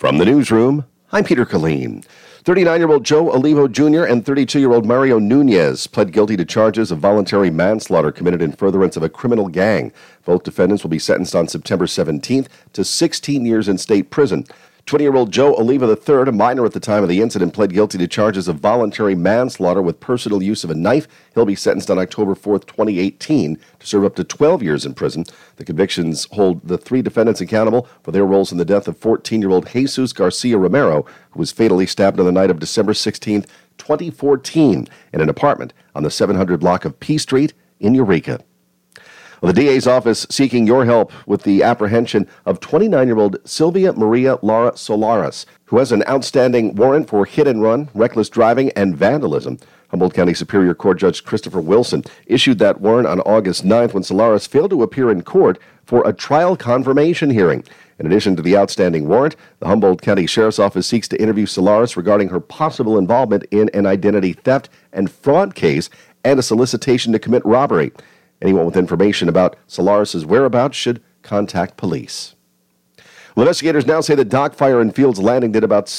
From the newsroom, I'm Peter Killeen. 39-year-old Joe Olivo Jr. and 32-year-old Mario Nunez pled guilty to charges of voluntary manslaughter committed in furtherance of a criminal gang. Both defendants will be sentenced on September 17th to 16 years in state prison. 20-year-old Joe Oliva III, a minor at the time of the incident, pled guilty to charges of voluntary manslaughter with personal use of a knife. He'll be sentenced on October 4th, 2018, to serve up to 12 years in prison. The convictions hold the three defendants accountable for their roles in the death of 14-year-old Jesus Garcia Romero, who was fatally stabbed on the night of December 16th, 2014, in an apartment on the 700 block of P Street in Eureka. Well, the DA's office seeking your help with the apprehension of 29-year-old Sylvia Maria Lara Solares, who has an outstanding warrant for hit and run, reckless driving, and vandalism. Humboldt County Superior Court Judge Christopher Wilson issued that warrant on August 9th when Solares failed to appear in court for a trial confirmation hearing. In addition to the outstanding warrant, the Humboldt County Sheriff's Office seeks to interview Solares regarding her possible involvement in an identity theft and fraud case and a solicitation to commit robbery. Anyone with information about Solares' whereabouts should contact police. Well, investigators now say the dock fire in Fields Landing did about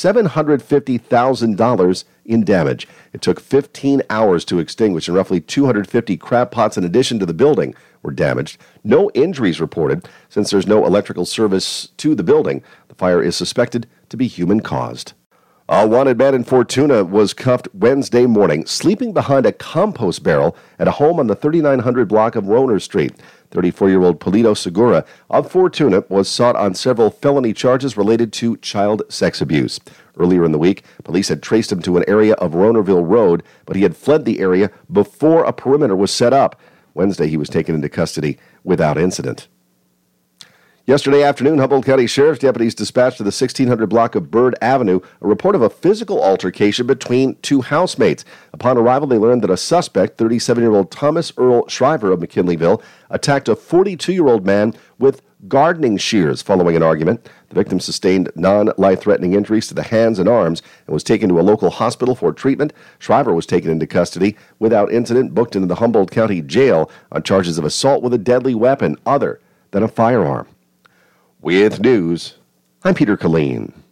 $750,000 in damage. It took 15 hours to extinguish, and roughly 250 crab pots in addition to the building were damaged. No injuries reported. Since there's no electrical service to the building, the fire is suspected to be human-caused. A wanted man in Fortuna was cuffed Wednesday morning, sleeping behind a compost barrel at a home on the 3900 block of Roner Street. 34-year-old Polito Segura of Fortuna was sought on several felony charges related to child sex abuse. Earlier in the week, police had traced him to an area of Ronerville Road, but he had fled the area before a perimeter was set up. Wednesday, he was taken into custody without incident. Yesterday afternoon, Humboldt County Sheriff's deputies dispatched to the 1600 block of Bird Avenue a report of a physical altercation between two housemates. Upon arrival, they learned that a suspect, 37-year-old Thomas Earl Shriver of McKinleyville, attacked a 42-year-old man with gardening shears following an argument. The victim sustained non-life-threatening injuries to the hands and arms and was taken to a local hospital for treatment. Shriver was taken into custody without incident, booked into the Humboldt County Jail on charges of assault with a deadly weapon other than a firearm. With news, I'm Peter Killeen.